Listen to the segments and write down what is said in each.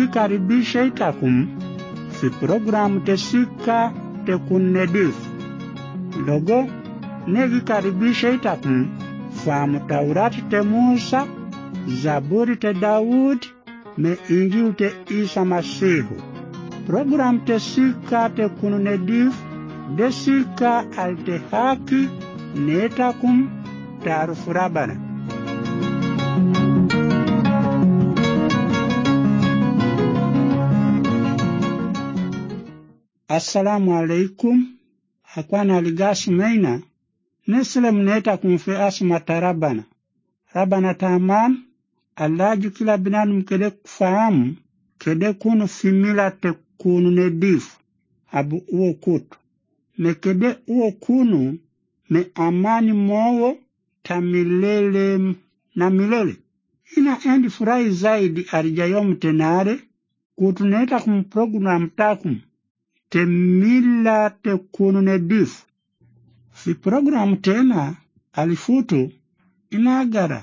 nikikaribisha itakum fi programu tesika tekunedif. Logo nikikaribisha itakum famu Taurati te Musa, Zaburi te Daud, me Injili te Isa Masihu. Program tesika tekunedif desika alte haki netakum tarufu Rabana. Assalamu alaikum. Akwana aligasu meina. Nesile mneta kumfe asma tarabana. Rabana taman. Alaju kila binanu mkede kufahamu. Kede kunu fimila te kunu nedifu. Abu uo kutu. Mekede uo kunu me amani mowo tamilele na milele. Ina endi furai zaidi arijayom tenare. Kutuneta kumprogram takum. Temila te kunu nedifu. Fi program tena alifutu inagara.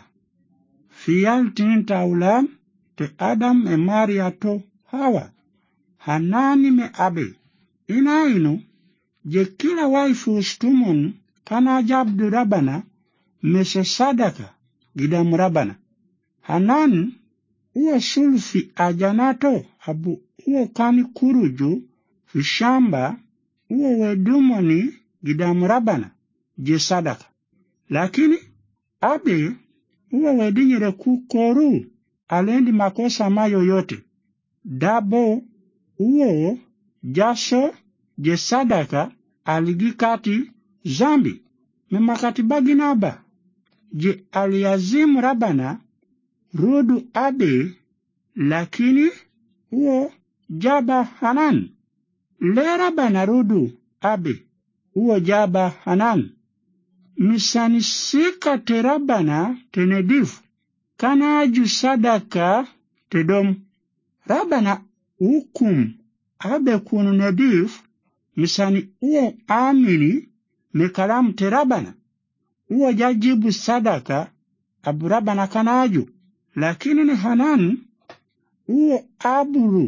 Fi yaltinin taulan te Adam e Maria to Hawa. Hanani me abe. Inainu je kila waifu ustumon kana jabdu Rabana mese sadaka gidamu Rabana. Hanan uwe sulfi ajanato abu uwe kani kuruju fi shamba uwe wedumoni gidamu Rabana je sadaka. Lakini abe uwe wedinyere kukoru alendi makosa mayo yote. Dabo uwe jasho je sadaka aligikati zambi. Memakati baginaba je aliazimu Rabana rudu abe lakini uwe jaba Hanan. Le Rabana rudu abe uwe jaba Hanan. Misani sika te Rabana tenedifu kana aju sadaka tedom. Rabana hukum abe kunu nedifu misani uwe amini mekalamu te Rabana. Uwe jajibu sadaka abu Rabana kana aju. Lakini ni Hanan uwe aburu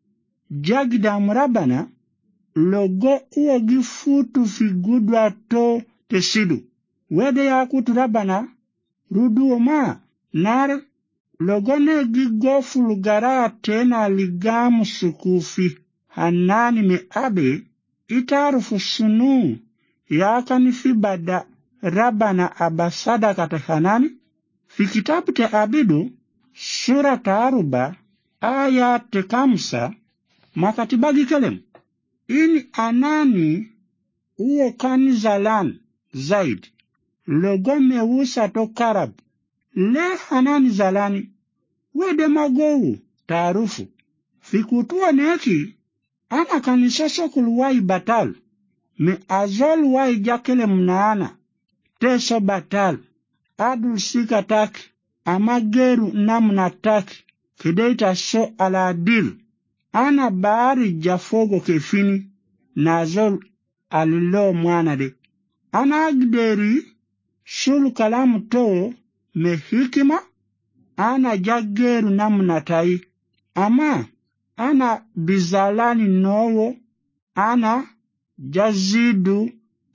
jagidamu Rabana logo uwe gifutu figudwa to tesidu. Wede ya kutu Rabana rudu ma nare logo ne gigofu lugara tena ligamu sukufi. Hanani me abe itarufu sunu yaka ni fibada Rabana abasada kata Hanani. Fi kitabu te Abidu sura taruba aya te kamsa makatibagi kelem. Ini anani uwe kani zalan zaidi. Logo mewusa to karab. Le Hanani zalani. Wede magowu tarufu. Fikutua neki. Ana kanisoso kuluwai batal. Me azol wai jakele mnaana. Teso batal. Adul sika taki. Amageru namna taki. Kideita so ala adil. Ana baari jafogo kefini. Na azol alilo mwanade. Ana agderi. Shulu kalamu to me hikima. Ana jageru namna tai. Ama ana bizalani nowo. Ana jazidu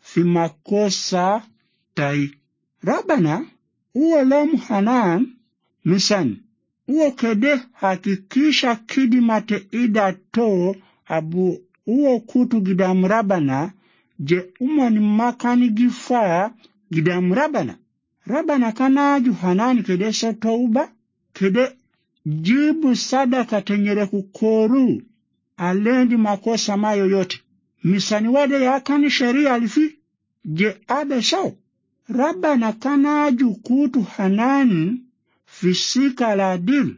fimakosa tai. Rabana uwe lomu Hanan misan. Uwe kede hakikisha kidimate ida to abu uwe kutu gidamu Rabana. Je umani makani gifaa gidamu Rabana. Rabana kana aju Hanani kede sotouba. Kede jibu sadaka tenyere kukoru. Alendi makosa mayo yote. Misani wade ya kani sheria alifi. Je abe sao. Rabana kana aju kutu Hanani fisika la adil.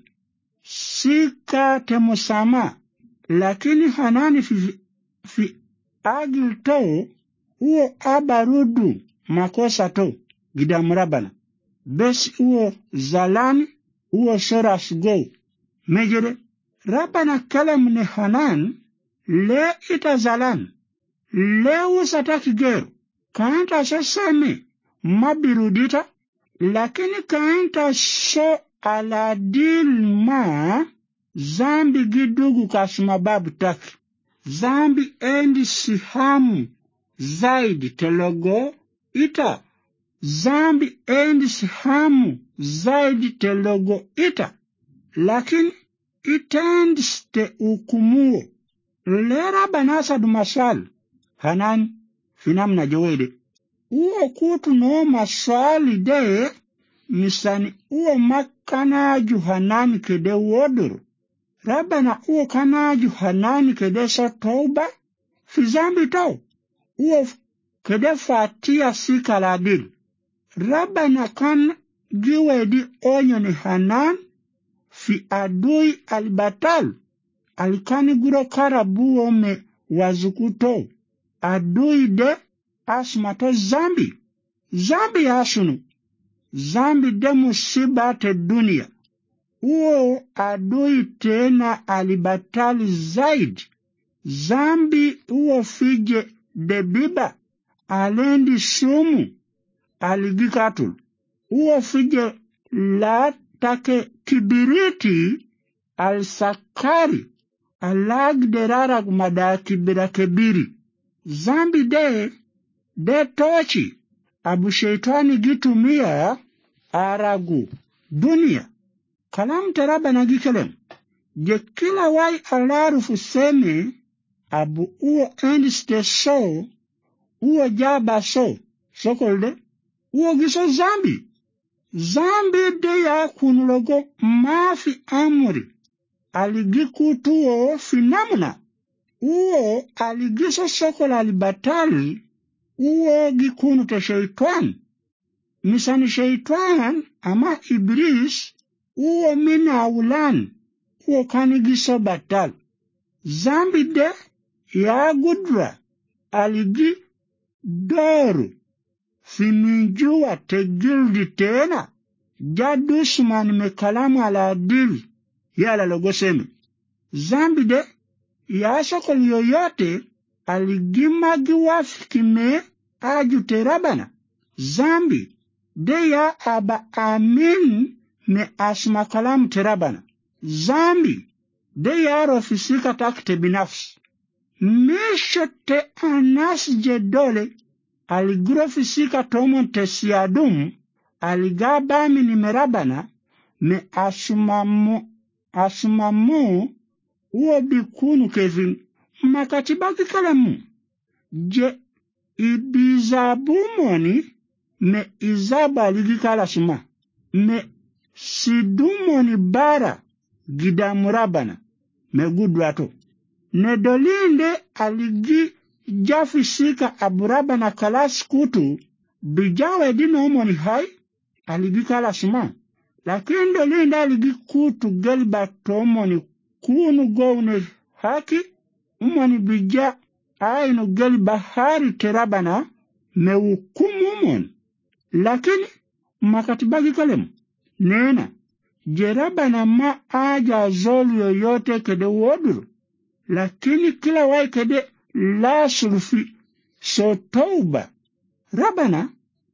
Sika temusama. Lakini Hanani fi agil to uo abarudu makosa to gidamu Rabana. Besi uo zalani uo soras go. Mejere Rabana kalem ne Hanan le ita zalan. Le usataki geru. Kaanta sesame mabirudita. Lakini kaanta so aladil ma zambi gidugu kasimababu taki. Zambi endi sihamu zaidi telogo ita. Zambi endi sihamu zaidi telogo ita. Lakini itendi ste ukumuo. Lera banasa dumasal. Hanan finamna jowede. Uo kutu no masali de misani uo makanaju hanani kede woduru. Rabana uo kanaju hanani kede sa tauba fi zambi tau. Uo kede fatia sika ladil. Rabana kan giwedi onyo ni hanan fi adui albatal. Alikani guro karabu ome wazukuto. Adui de asmato zambi. Zambi asunu. Zambi de musibate dunia. Uo adui tena alibatali zaidi. Zambi uo fije de biba. Alendi sumu. Aligikatul. Uo fije latake kibiriti. Al-sakari. Alagderara kumada kibira kebiri. Zambi de tochi. Abu sheitani gitumia aragu dunia. Kalam teraba na gikelem. Je kila wai alaru fuseme abu uo endiste so uo jaba so sokolde uo giso zambi. Zambi de ya kunulogo mafi amuri. Aligikutuo finamna. Uo aligiso sokola alibatali. Uo gikunu te shaitan. Misani shaitan ama iblis. Uo mina ulan. Uo kanigiso batal. Zambi de ya gudra. Aligi doru. Fiminjua te gildi tena. Jadusman mekalamu ala adili. Yala logosemi. Zambi de ya sokol yoyote aligima giwafikime ajute rabana. Zambi de ya aba amin me asma kalamu terabana. Zambi de ya rofisika takte binafsi. Misho te anas jedole aligrofisika tomon te siadum aligabami ni merabana me asumamu uo bikunu kevin makatibaki kalamu. Je ibizabumoni me izaba aligikala suma. Me sidumoni bara gidamurabana me gudwato. Nedolinde aligi jafisika aburabana kalas kutu bijawe dino umoni hai aligikala suma. Lakini dolinde aligi kutu gelba tomoni kunu gowne haki umoni bija ainu gelba hari terabana me ukumu umoni. Lakini makatibagi kalemu nena jerabana ma aja zolu yoyote kede woduru. Lakini kila wai kede la sulfi so tauba. Rabana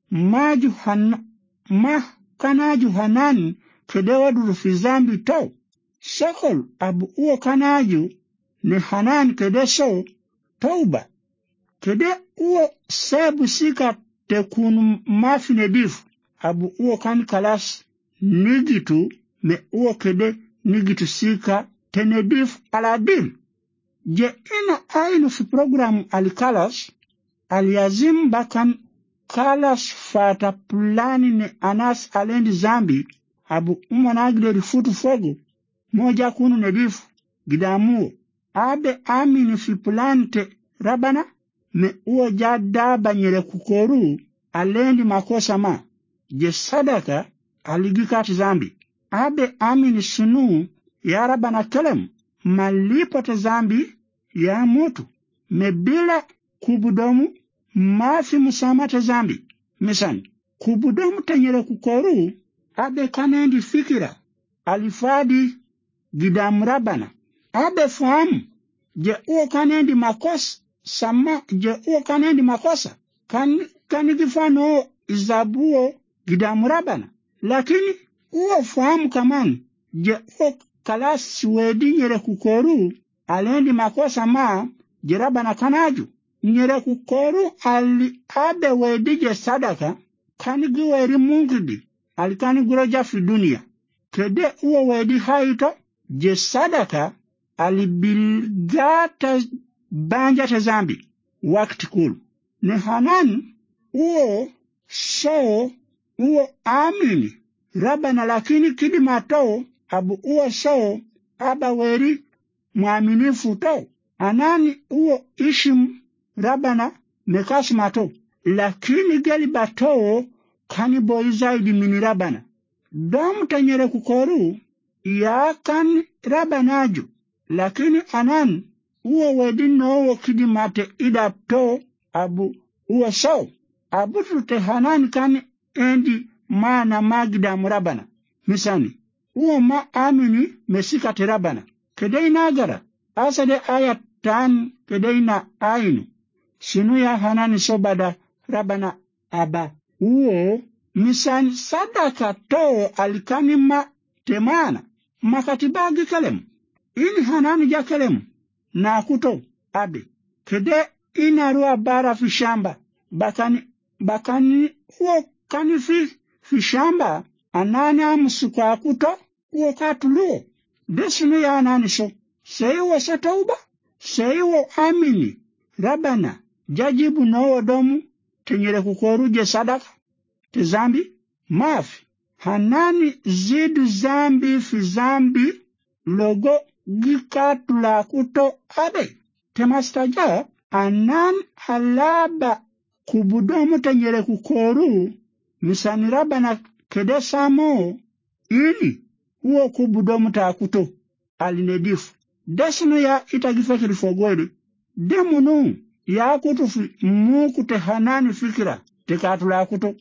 kanaju hanani kede woduru fi zambi tau. Sokol abu uo kanaju ne hanani kede so tauba. Kede uo sebu sika tekunu mafi nedifu. Abu uo kan kalas nigitu me uo kede nigitu sika tenedifu aladil. Je ina ainu fi programu alikalas aliazim bakan kalas fata plani ne anas alendi zambi abu umonagleri futu fogo moja kunu nedifu gidamuo abe amini fi plani te rabana me uo jadaba nyere kukoru alendi makosa ma. Je sadaka aligikati zambi abe amini sunu ya rabana kelem malipo te zambi ya mutu me bila kubudomu mafi musama te zambi. Misani kubudomu tenyere kukoru abe kanendi fikira alifadi gidamurabana abe fahamu je uo kanendi makosa sama je uo kanendi makosa kanigifano izabuo gidamurabana. Lakini uo fahamu kamani je uo kalas wedi nyere kukoru alendi makosa ma jiraba na kanaju nyere kukoru ali abe wedi je sadaka kani giweri mungidi alikani guroja fi dunia kede uwe wedi haito je sadaka alibilgata banja te zambi wakati kulu ne Hanan uwe so uwe amini Rabana lakini kidi mato abu uwe so aba weri muaminifu to Hanani uwe ishim Rabana mekasi mato lakini geli bato kani boizaidi mini Rabana domu tanyere kukoru ya kan Rabanaju lakini Hanan uwe wedi no kidi mate ida to abu uwe so abu tute Hanan kani endi maana magida murabana misani uwe ma amini mesika te Rabana kedei nagara asade aya tan kedei na ainu sinu ya Hanani sobada Rabana aba uwe misani sadaka to alikani ma temana makatibagi kalem ini Hanani ja kalem na kuto abe kede inarua bara fi shamba bakani uo kani fi shamba anani amusuka kuto uo katuluo desinu ya Hanani so seiwo satauba seiwo amini Rabana jajibu no domu tenyere kukoruje sadaka te zambi mafi Hanani zidu zambi fi zambi logo gikatula kuto abe temastaja anan halaba kubudomu tenyere kukoru misani Rabana kede samo ili uo kubudomu ta kuto alinedifu desinu ya itagifekiri fogwede demunu ya kutu muku te Hanani fikira te katula kuto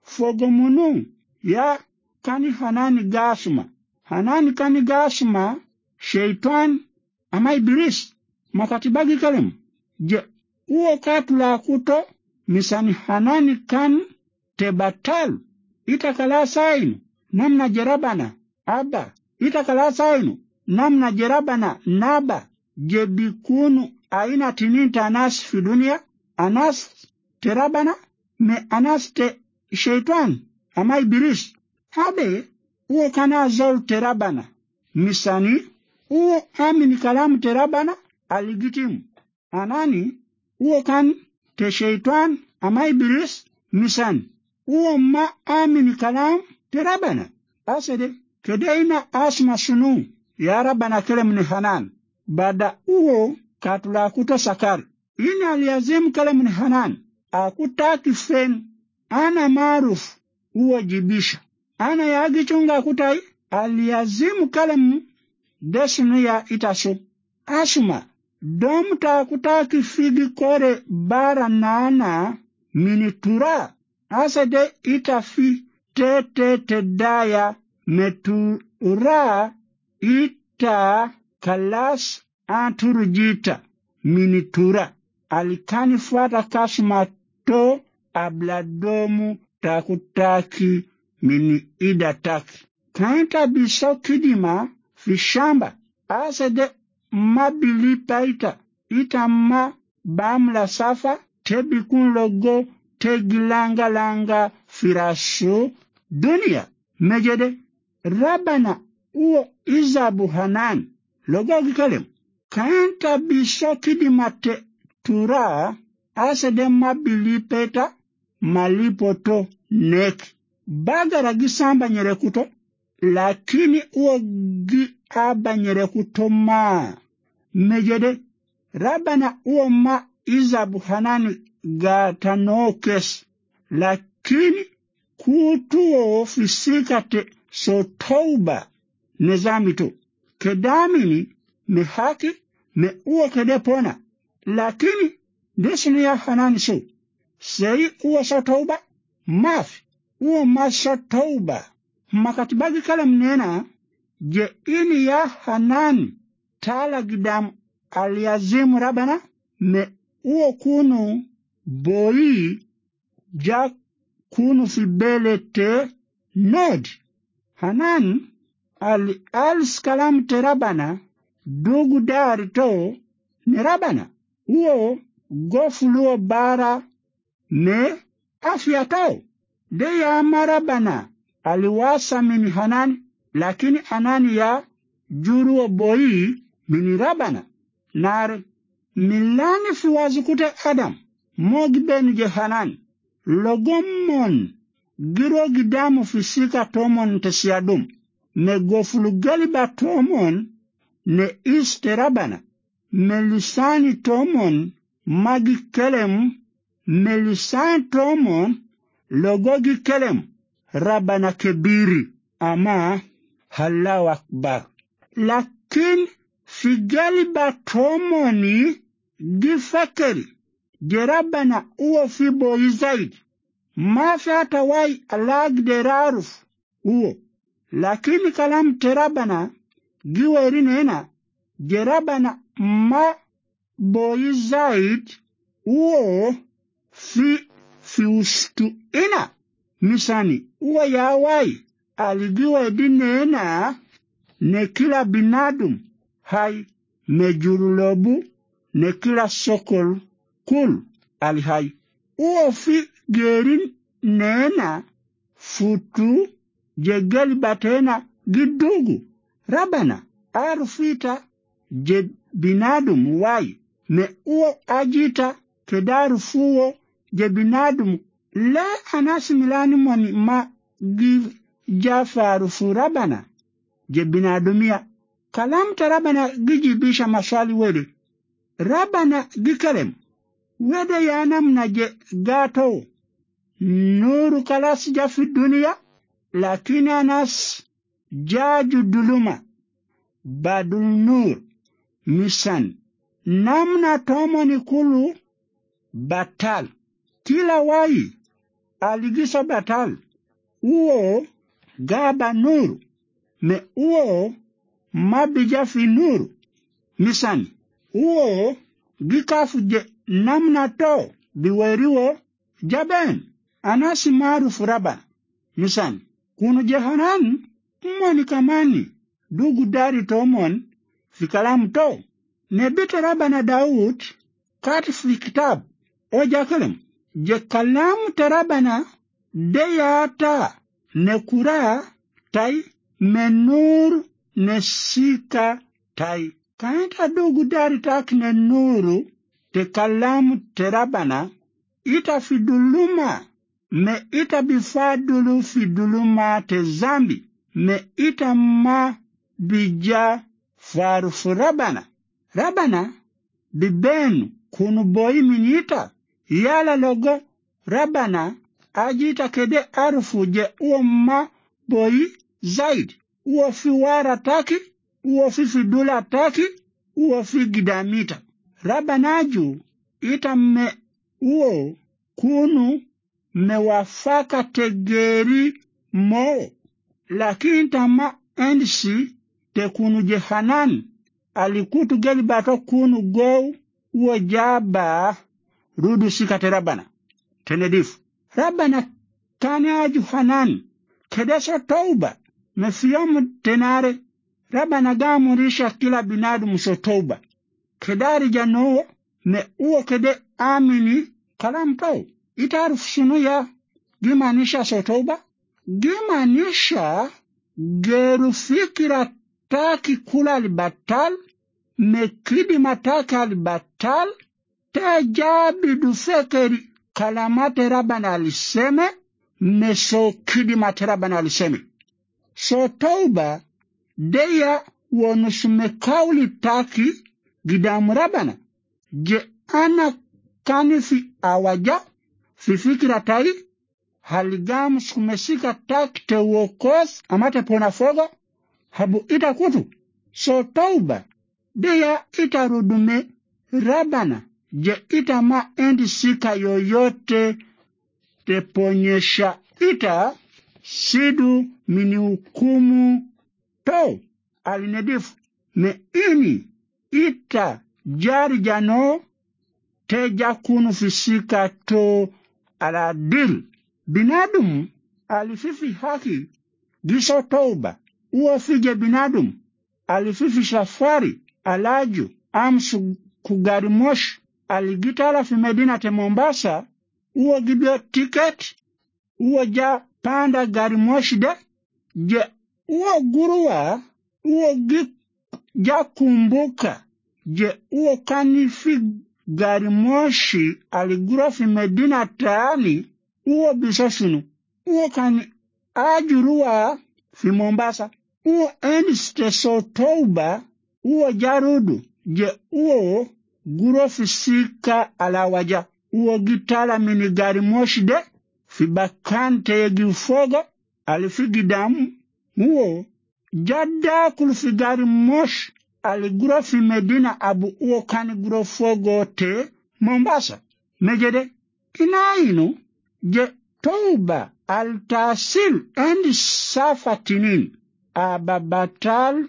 fogomunu ya kani Hanani gasuma Hanani kani gasuma sheitan ama Iblis makatibagi kalem je uo katula kuto misani Hanani kan te batal itakala sainu namna jerabana aba itakala sainu namna jerabana naba je bikunu aina tininta anas fi dunia anas te Rabana me anas te sheitan ama Iblis habe uo kana zol te Rabana misani uo amini kalamu te Rabana aligitimu Hanani uo kan te sheitan ama Iblis misani uo ma amini kalamu te Rabana asede kedeina asma sunu ya Rabana kelem ni Hanan bada uo katula kuto sakari ina aliazimu kelem ni Hanan akutaki fen ana maruf uo jibisha ana yagi chunga akutai aliazimu kelem desinu ya itaso asuma domta akutaki figi kore bara nana minitura asade itafi te daya metura ita kalas anturujita minitura alikani fuata kasuma to abladomu takutaki mini idataki kainta biso kidima fishamba asade mabili paita itama bamla safa tebikun logo tegilanga firashu dunia mejede Rabana uo izabu Hanan logo gikalem kainta biso kidima te tura asade mabili peta malipo to nek bagara gisamba nyere kuto lakini uo gi aba nyere kuto ma mejede Rabana uo ma izabu Hanani gatanokes lakini kutuo fisika te so tauba nezamito kedamini me haki me uo kede pona lakini desinu ya Hanani so sei uo so tauba mafi uo ma so tauba makatibagi kala mnena je ini ya Hanani tala gidam aliazimu Rabana me uo kunu boi ja kunu fibele te nod Hanan ali als kalam te Rabana dugu dari to ne Rabana uo gofuluo bara ne afya to de ya marabana aliwasa min Hanan lakini Hanani ya juruo boyi min Rabana nar milani fi wazukute Adam mogi ben je Hanan logomon giro gidamu fisika tomon te siadum ne gofulu galiba tomon ne iste Rabana melisani tomon magi kelem melisani tomon logogi kelem Rabana kebiri ama Allahu akbar lakin fi galiba tomoni gifakeri je Rabana uo fi boyi zaidi ما في هتواي الأقدر أعرف هو لكن كلام ترابنا جوارين هنا جرابنا ما بوي زايد هو في وسط هنا مثاني هو ياواي الجوارين هنا نكلا بنادم هاي مجرلوبو نكلا سوكل كل الهاي هو في gerin nena futu jegali batena gidugu Rabana arufita je binadum wai me uo ajita kedaru fuo je binadum la anasi milani moni ma gi jafaru fu Rabana je binadumia kalam ta Rabana gijibisha maswali wede Rabana gikalem wede yanam na je gato nuru kalas jafi dunia lakini anas jaju duluma badul nur misan namna tomoni kulu batal kila wai aligisa batal uo gaba nuru me uo mabija fi nuru misan uo gikafu je namna to biweriwo jaben anasi maarufu Rabana misan kunu jehanan mwani kamani dugu dari tomon fi kalamu to nebita Rabana Daud kati fi kitab o jakalem je kalamu ta Rabana deyata ne kura tai menur ne sika tai kaita dugu dari tak ne nuru te kalamu te Rabana ita fiduluma me ita bifadulu fiduluma te zambi me ita ma bija farufu Rabana bibenu kunu boyi minita yala logo Rabana ajita kede arufu je uo ma boyi zaidi uo fi wara taki uo fi fidula taki uo fi gidamita Rabanaju ita me uo kunu mewafaka tegeri mo lakini tama endisi te kunu jehanan alikutu geli bato kunu go uo jaba rudu sikate Rabana tenedifu Rabana kanaju Hanan kedesha tauba mefiyamu tenare Rabana gamurisha kila binadu muso tauba kedari jano me uo kede amini kalam tau itarufu shunu ya gimanisha sotoba gimanisha geru fikira taki kula albatal mekidi mataka albatal tajabidu fekeri kalamate Rabana aliseme meso kidi mate Rabana aliseme sotoba deya wonusume kauli taki gidamu Rabana je ana kanifi awaja fi fikira tai haligamu skumesika taki te wokos amate pona fogo habu ita kutu so tauba deya ita rudume Rabana je ita ma endi sika yoyote te ponyesha ita sidu mini hukumu to alinedifu me ini ita jari jano teja kunu fisika to aladil binadum alififi haki giso tauba uo fije binadum alififi safari alaju amsu kugari moshi aligitala fi Medina te Mombasa uo gibyo ticket uo ja panda gari moshi de je uo guruwa uo ja kumbuka je uo kanifi gari moshi aligura fi Medina taani uo bisasunu uo kani ajuruwa fi Mombasa uo eniste so Touba uo jarudu je uo guro fi sika alawaja uo gitala mini gari moshi de fi bakante yegi fogo alifigi damu uo jada kulu fi gari moshi aliguro fi Medina abu uo kani guro fogo te Mombasa mejede inainu je Touba al-Tasil endi safatinin ababatal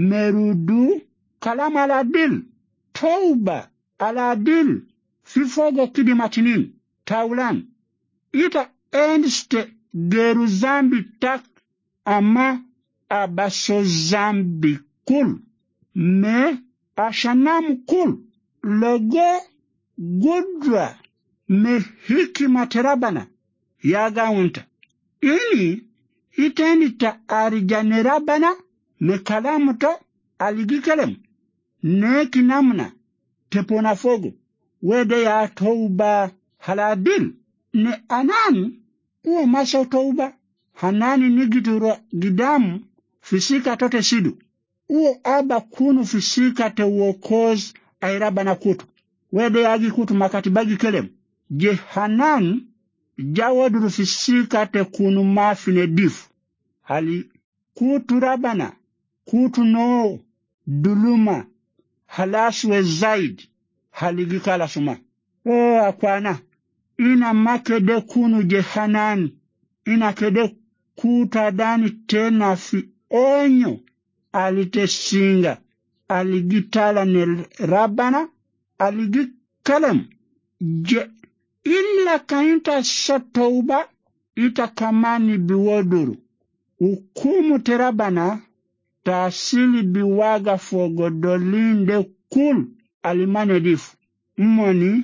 merudu kalam aladil Touba aladil fifogo kidimatinin taulan ita endiste geru zambi tak ama abaso zambi kul me ashanam kul logo gudra me hikima terabana yaga unta ini itendi ta arijanerabana me kalamu to aligikelem ne kinamna tepona fogo wede ya Touba haladil ne anan uo maso Touba hanani nigituro gidamu fisika tote sidu uo aba kunu fisika te wokoz airabana kutu wede yagi kutu makati bagi kelem je hanan jawaduru fisika te kunu mafine difu hali kutu rabana kutu no duluma halaswe zaid haligikala suma akwana ina makede kunu je hanan ina kede kuta dani tena fi onyo alitesinga aligitala ne rabana aligikalem je illa kainta Touba ita kamani biwoduru ukumu terabana tasili biwaga fogodolinde kul alimane difu mmoni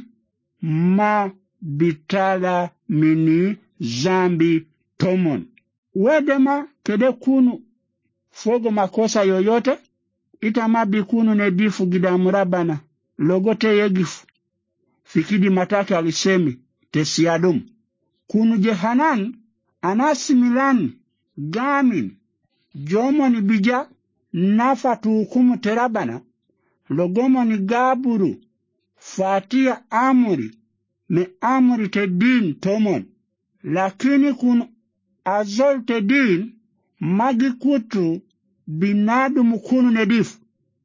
ma bitala mini zambi tomon wedema kede kunu fogo makosa yoyote itama bikunu ne difu gidamurabana logote yegifu fikidi matake alisemi tesiadum kunu jehanan anasi milan gamin jomoni bija nafatu hukumu terabana logomoni gaburu fatia amuri me amuri te din tomon lakini kun azol te din magi kutu binadu mukunu nedifu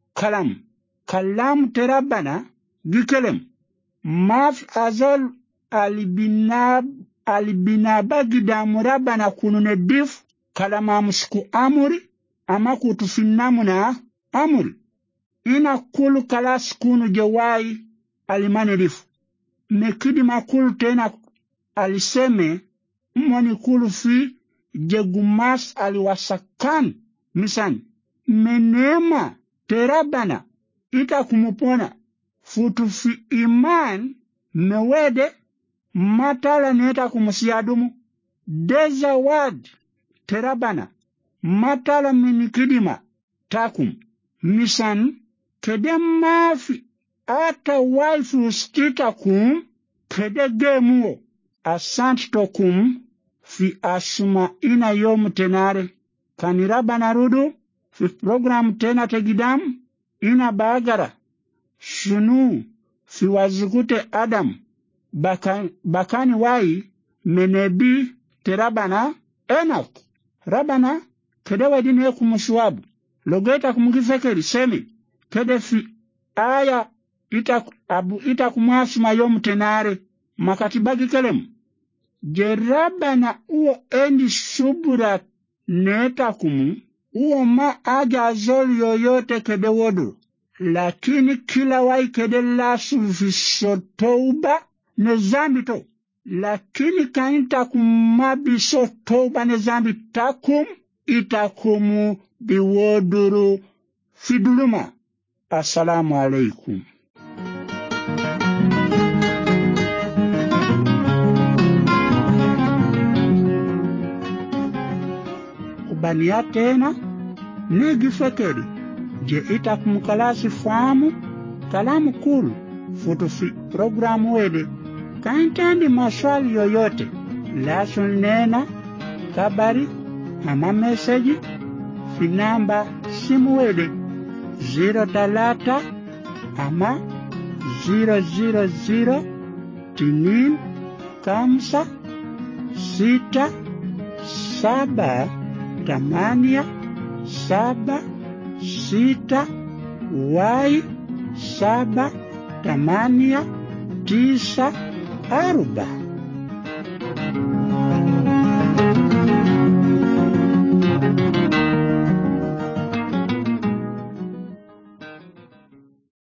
kalam terabana gikelem maf azol alibinabagi damurabana kunu nedifu kalama musku amuri ama kutu finnamuna amuri ina kulu kalas kunu jawai alimane difu mekidi makulu tena aliseme mwani kulu fi jegumas aliwasakan misan menema terabana ita kumupona futu fi iman mewede matala neta kumusiadumu dezawad terabana matala minikidima takum misan kede mafi ata waifu stitakum kede gemuo asantitokum fi asuma ina yomu tenare kanirabana rudu fi program tena tegidam ina bagara shunu fi wazikute Adam bakani wai menebi terabana Enoch rabana kede wadine kumushuabu logeta kumukifekeri semi kede fi aya ita kumasuma yomu tenare makatibagi kelem jerabana uo endi subura neta kumu uo ma aja zoli yoyote kede wodu lakini kila wai kede lasu viso Touba ne zambi to lakini kainta kumabiso Touba ne zambi takum itakumu diwoduru fiduluma. Assalamu alaikum. Kubania tena negi fekeri je itakumkalasi famu kalamu kulu futu fi programu wede kaintandi maswali yoyote laso nena kabari ama meseji fi namba simu wede 03 ama 000 tinin kamsa 6 7 8 7 6 y 7 8 9 4.